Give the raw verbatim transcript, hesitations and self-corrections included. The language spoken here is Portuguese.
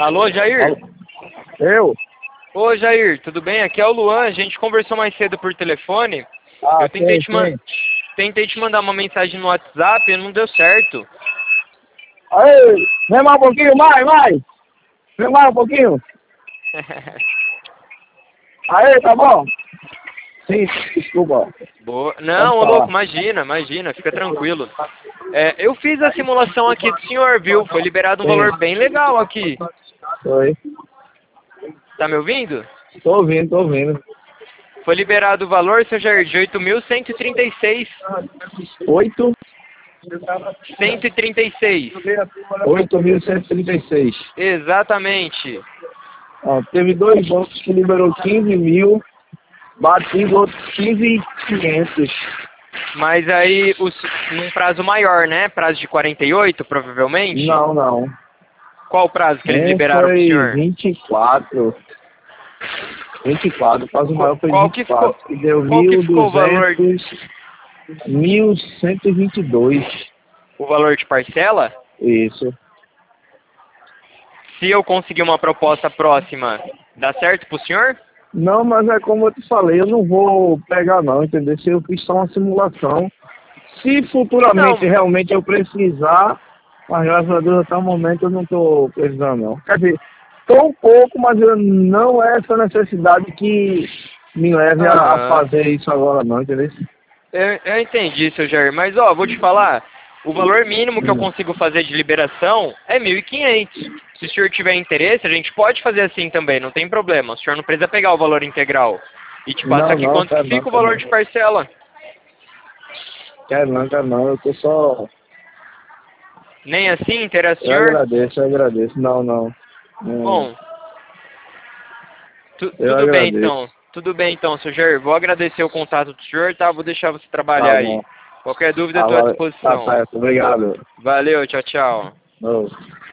Alô, Jair? Alô. Eu? Ô, Jair, tudo bem? Aqui é o Luan, a gente conversou mais cedo por telefone. Ah, Eu tentei sei, te, man... sei. tentei te mandar uma mensagem no WhatsApp e não deu certo. Aí, vem mais um pouquinho, mais, mais. Vem mais um pouquinho. Aí, tá bom? Sim, desculpa. Boa. Não, ô Pode louco, falar. imagina, imagina, fica tranquilo. É, eu fiz a simulação aqui do senhor, viu? Foi liberado um Sim. valor bem legal aqui. Oi. Tá me ouvindo? Tô ouvindo, tô ouvindo. Foi liberado o valor, seu Jair, de oito mil cento e trinta e seis. Oito? cento e trinta e seis. Oito mil cento e trinta e seis. Exatamente. Ó, teve dois bancos que liberou quinze mil, batido outros quinze mil e quinhentos. Mas aí, os, num prazo maior, né? Prazo de quarenta e oito, provavelmente? Não, não. Qual o prazo que eles Um liberaram pro foi senhor? vinte e quatro. vinte e quatro, quase o maior Qual, foi qual vinte que e ficou, quatro, que deu qual que mil ficou o valor, duzentos, mil cento e vinte e dois. o valor de parcela? Isso. Se eu conseguir uma proposta próxima, dá certo pro senhor? Não, mas é como eu te falei, eu não vou pegar não, entendeu? Se eu fiz só uma simulação. Se futuramente Então, realmente eu precisar, mas graças a Deus até o momento eu não estou precisando não. Quer dizer, estou um pouco, mas eu, não é essa necessidade que me leve a, a aham. fazer isso agora não, entendeu? Eu, eu entendi, seu Jair, mas ó, vou te falar, o valor mínimo que eu Hum. consigo fazer de liberação é mil e quinhentos. Se o senhor tiver interesse, a gente pode fazer assim também, não tem problema. O senhor não precisa pegar o valor integral. E te passa Não, aqui não, quanto que quero não, fica o quero valor não. de parcela. Quero não, quero não, eu tô só... Nem assim, interessa o Eu senhor? agradeço, eu agradeço. Não, não. Não, Bom, tu- eu tudo bem então. agradeço. Tudo bem então, seu Jair. Vou agradecer o contato do senhor, tá? Vou deixar você Tá trabalhar aí. bom. Qualquer dúvida, Tá, estou à vale- tá disposição. certo, obrigado. Valeu, tchau, tchau. Ô.